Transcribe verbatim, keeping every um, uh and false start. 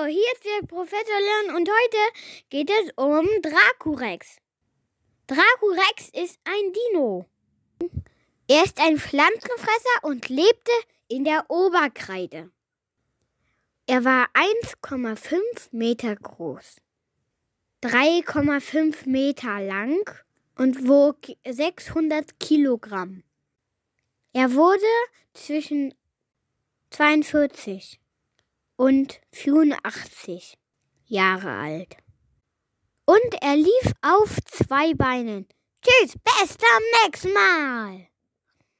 Hallo, hier ist der Professor Leon und heute geht es um Dracurex. Dracurex ist ein Dino. Er ist ein Pflanzenfresser und lebte in der Oberkreide. Er war eins Komma fünf Meter groß, drei Komma fünf Meter lang und wog sechshundert Kilogramm. Er wurde zwischen zweiundvierzig und vierundachtzig Jahre alt. Und er lief auf zwei Beinen. Tschüss, bis zum nächsten Mal.